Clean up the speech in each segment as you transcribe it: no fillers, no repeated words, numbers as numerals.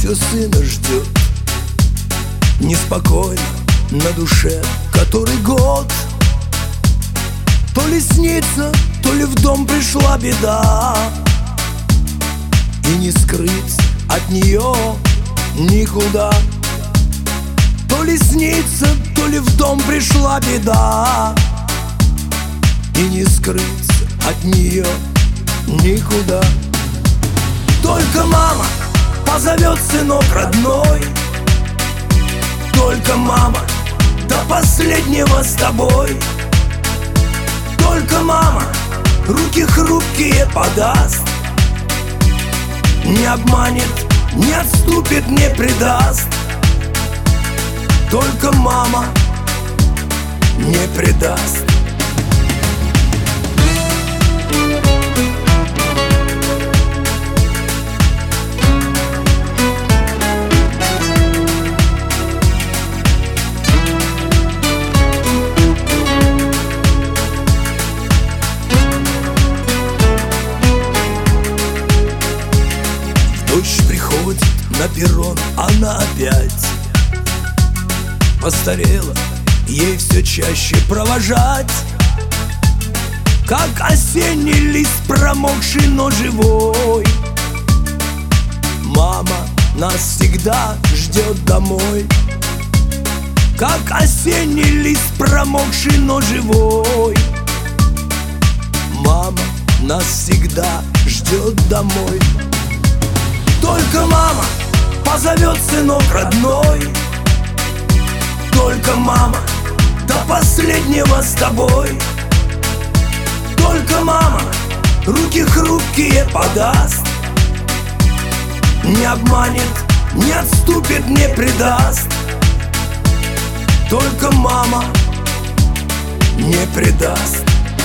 все сына ждет. Неспокойно на душе который год. То ли снится, то ли в дом пришла беда, и не скрыться от нее никуда. То ли снится, то ли в дом пришла беда, и не скрыться от нее никуда. Только мама позовет сынок родной, только мама до последнего с тобой. Только мама руки хрупкие подаст, не обманет, не отступит, не предаст. Только мама не предаст. Дождь приходит на перрон, она опять постарела, ей все чаще провожать. Как осенний лист промокший, но живой, мама нас всегда ждет домой. Как осенний лист промокший, но живой, мама нас всегда ждет домой. Только мама позовет сынок родной, только мама до последнего с тобой. Только мама руки хрупкие подаст, не обманет, не отступит, не предаст. Только мама не предаст.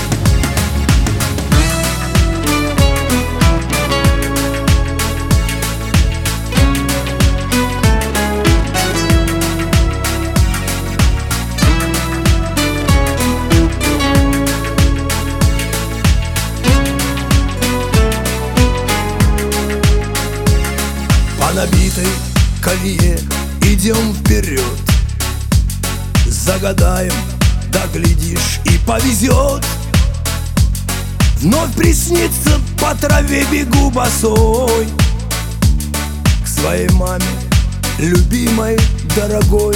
По набитой колее идем вперед, загадаем, да глядишь и повезет. Вновь приснится, по траве бегу босой к своей маме, любимой, дорогой.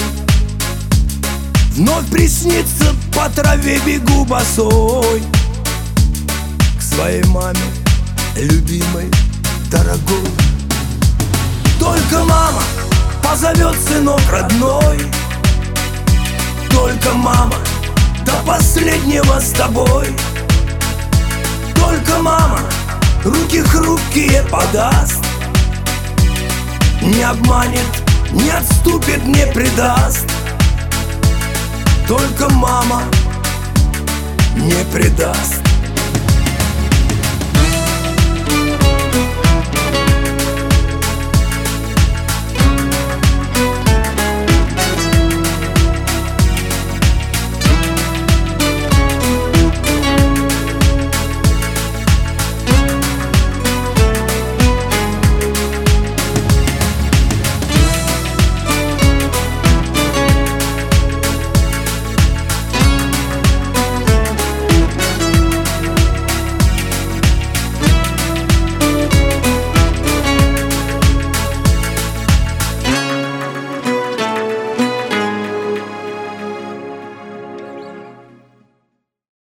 Вновь приснится, по траве бегу босой к своей маме, любимой, дорогой. Только мама позовет сынок родной, только мама до последнего с тобой. Только мама руки хрупкие подаст, не обманет, не отступит, не предаст. Только мама не предаст.